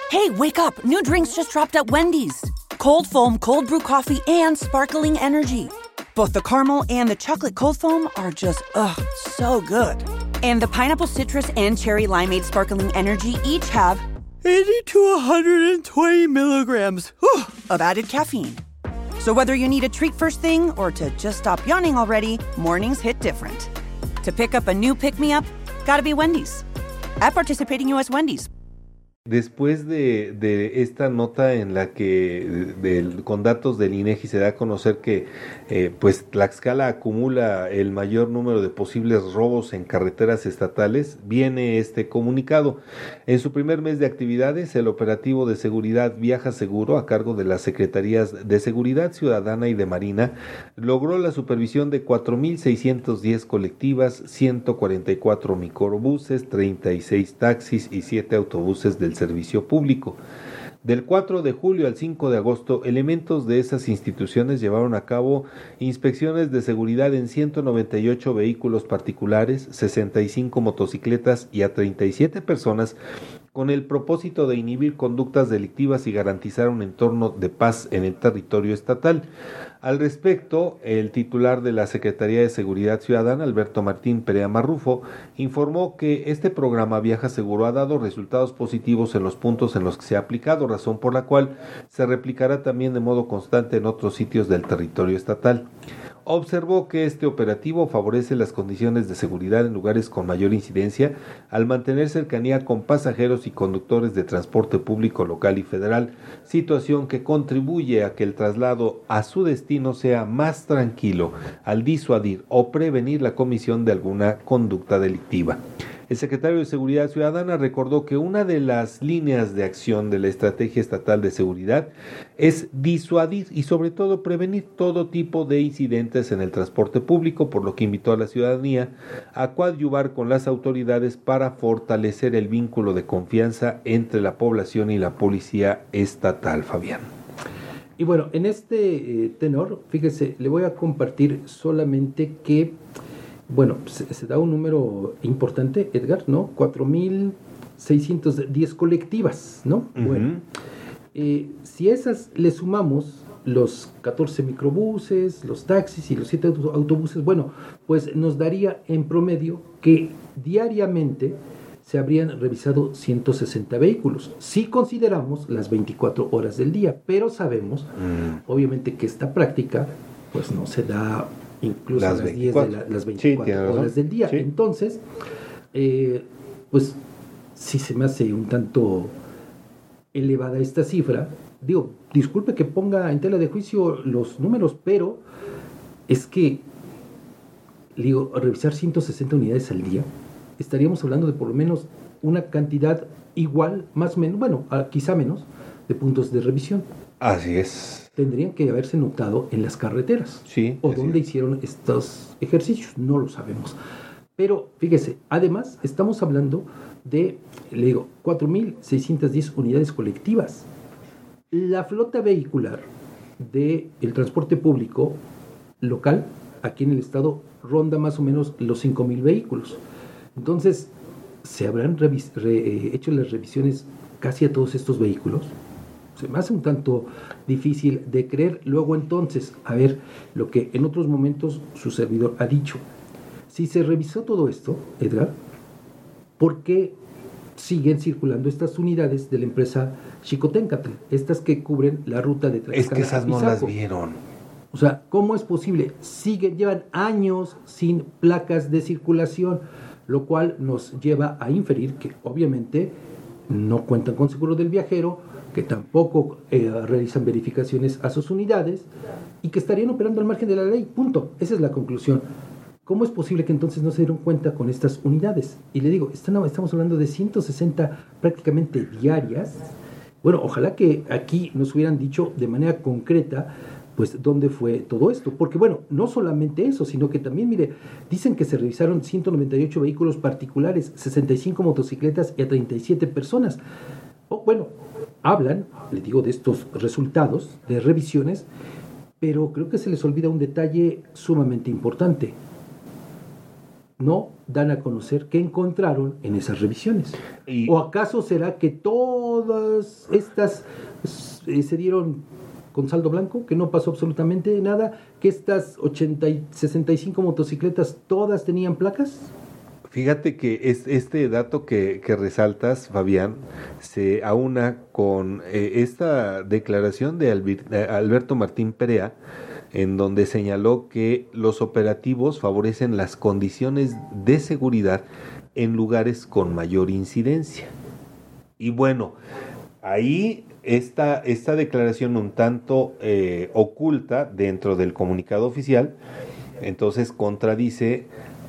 Hey, wake up. New drinks just dropped at Wendy's. Cold foam, cold brew coffee, and sparkling energy. Both the caramel and the chocolate cold foam are just, so good. And the pineapple citrus and cherry limeade sparkling energy each have 80 to 120 milligrams of added caffeine. So whether you need a treat first thing or to just stop yawning already, mornings hit different. To pick up a new pick-me-up, gotta be Wendy's. At participating U.S. Wendy's. Después de esta nota en la que con datos del INEGI se da a conocer que pues Tlaxcala acumula el mayor número de posibles robos en carreteras estatales, viene este comunicado. En su primer mes de actividades, el operativo de seguridad Viaja Seguro, a cargo de las Secretarías de Seguridad Ciudadana y de Marina, logró la supervisión de 4,610 colectivas, 144 microbuses, 36 taxis y 7 autobuses del servicio público. Del 4 de julio al 5 de agosto, elementos de esas instituciones llevaron a cabo inspecciones de seguridad en 198 vehículos particulares, 65 motocicletas y a 37 personas, con el propósito de inhibir conductas delictivas y garantizar un entorno de paz en el territorio estatal. Al respecto, el titular de la Secretaría de Seguridad Ciudadana, Alberto Martín Perea Marrufo, informó que este programa Viaja Seguro ha dado resultados positivos en los puntos en los que se ha aplicado, razón por la cual se replicará también de modo constante en otros sitios del territorio estatal. Observó que este operativo favorece las condiciones de seguridad en lugares con mayor incidencia al mantener cercanía con pasajeros y conductores de transporte público local y federal, situación que contribuye a que el traslado a su destino sea más tranquilo al disuadir o prevenir la comisión de alguna conducta delictiva. El secretario de Seguridad Ciudadana recordó que una de las líneas de acción de la Estrategia Estatal de Seguridad es disuadir y sobre todo prevenir todo tipo de incidentes en el transporte público, por lo que invitó a la ciudadanía a coadyuvar con las autoridades para fortalecer el vínculo de confianza entre la población y la policía estatal. Fabián. Y bueno, en este tenor, fíjese, le voy a compartir solamente que bueno, se da un número importante, Edgar, ¿no? 4,610 colectivas, ¿no? Uh-huh. Bueno, si esas le sumamos los 14 microbuses, los taxis y los 7 autobuses, bueno, pues nos daría en promedio que diariamente se habrían revisado 160 vehículos, si consideramos las 24 horas del día, pero sabemos, obviamente, que esta práctica, pues no se da incluso las 10 de las 24 horas del día. Sí. Entonces, pues sí se me hace un tanto elevada esta cifra. Digo, disculpe que ponga en tela de juicio los números, pero es que, digo, revisar 160 unidades al día, estaríamos hablando de por lo menos una cantidad igual, más o menos, bueno, quizá menos, de puntos de revisión. Así es. Tendrían que haberse notado en las carreteras. Sí. O donde hicieron estos ejercicios, no lo sabemos. Pero fíjese, además estamos hablando de, le digo, 4,610 unidades colectivas. La flota vehicular del transporte público local, aquí en el estado, ronda más o menos los 5,000 vehículos. Entonces, ¿se habrán hecho las revisiones casi a todos estos vehículos? Se me hace un tanto difícil de creer. Luego entonces, a ver, lo que en otros momentos su servidor ha dicho. Si se revisó todo esto, Edgar, ¿por qué siguen circulando estas unidades de la empresa Xicoténcatl? Estas que cubren la ruta de Tlaxcala. Es que esas no las vieron. O sea, ¿cómo es posible? Llevan años sin placas de circulación, lo cual nos lleva a inferir que obviamente no cuentan con seguro del viajero, que tampoco realizan verificaciones a sus unidades y que estarían operando al margen de la ley, punto. Esa es la conclusión. ¿Cómo es posible que entonces no se dieron cuenta con estas unidades? Y le digo, estamos hablando de 160 prácticamente diarias. Bueno, ojalá que aquí nos hubieran dicho de manera concreta pues dónde fue todo esto, porque bueno, no solamente eso, sino que también, mire, dicen que se revisaron 198 vehículos particulares, 65 motocicletas y a 37 personas. Bueno, hablan, le digo, de estos resultados de revisiones, pero creo que se les olvida un detalle sumamente importante. No dan a conocer qué encontraron en esas revisiones. ¿O acaso será que todo todas estas se dieron con saldo blanco, que no pasó absolutamente nada, que estas 65 motocicletas todas tenían placas. Fíjate que este dato que resaltas, Fabián, se aúna con esta declaración de Alberto Martín Perea, en donde señaló que los operativos favorecen las condiciones de seguridad en lugares con mayor incidencia. Y bueno, ahí esta declaración un tanto oculta dentro del comunicado oficial, entonces contradice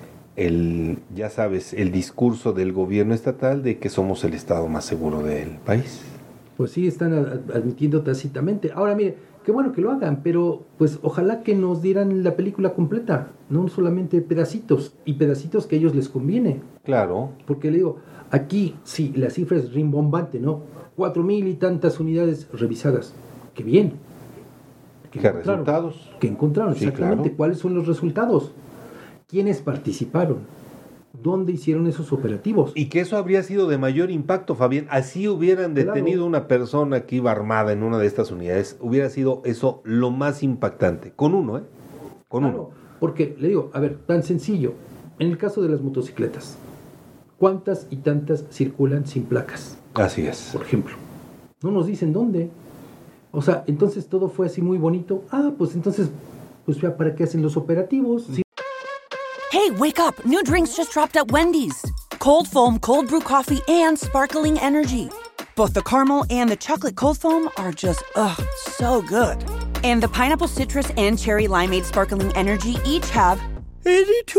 el discurso del gobierno estatal de que somos el estado más seguro del país. Pues sí, están admitiendo tácitamente. Ahora mire, qué bueno que lo hagan, pero pues ojalá que nos dieran la película completa, no solamente pedacitos, y pedacitos que a ellos les conviene. Claro. Porque le digo, aquí sí, la cifra es rimbombante, ¿no? 4,000 y tantas unidades revisadas. ¡Qué bien! ¿Qué resultados? ¿Qué encontraron? Sí, exactamente. claro. ¿Cuáles son los resultados? ¿Quiénes participaron? ¿Dónde hicieron esos operativos? Y que eso habría sido de mayor impacto, Fabián. Así hubieran detenido una persona que iba armada en una de estas unidades. Hubiera sido eso lo más impactante. Con uno, Con uno. Porque, le digo, a ver, tan sencillo. En el caso de las motocicletas, ¿cuántas y tantas circulan sin placas? Así es. Por ejemplo. No nos dicen dónde. O sea, entonces todo fue así muy bonito. Pues entonces, pues ya, ¿para qué hacen los operativos? Sí. Hey, wake up! New drinks just dropped at Wendy's. Cold foam, cold brew coffee, and sparkling energy. Both the caramel and the chocolate cold foam are just, so good. And the pineapple citrus and cherry limeade sparkling energy each have 80 to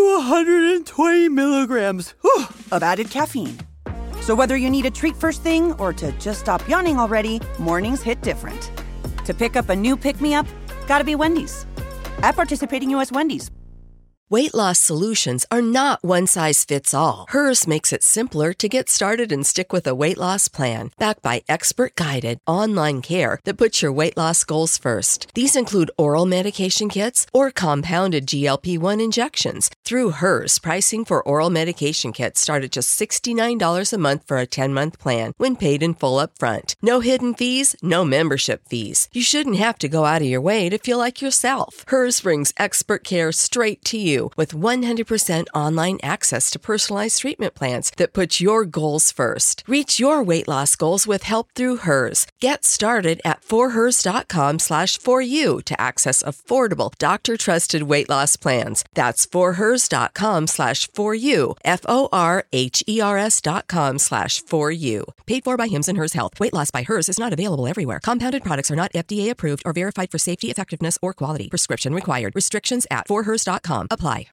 120 milligrams of added caffeine. So whether you need a treat first thing or to just stop yawning already, mornings hit different. To pick up a new pick-me-up, gotta be Wendy's. At participating U.S. Wendy's. Weight loss solutions are not one size fits all. Hers makes it simpler to get started and stick with a weight loss plan, backed by expert-guided online care that puts your weight loss goals first. These include oral medication kits or compounded GLP-1 injections. Through Hers, pricing for oral medication kits start at just $69 a month for a 10-month plan when paid in full upfront. No hidden fees, no membership fees. You shouldn't have to go out of your way to feel like yourself. Hers brings expert care straight to you with 100% online access to personalized treatment plans that put your goals first. Reach your weight loss goals with help through Hers. Get started at forhers.com/4u to access affordable, doctor-trusted weight loss plans. That's forhers.com/4u, forhers.com/4u. Paid for by Hims and Hers Health. Weight loss by Hers is not available everywhere. Compounded products are not FDA approved or verified for safety, effectiveness, or quality. Prescription required. Restrictions at forhers.com apply.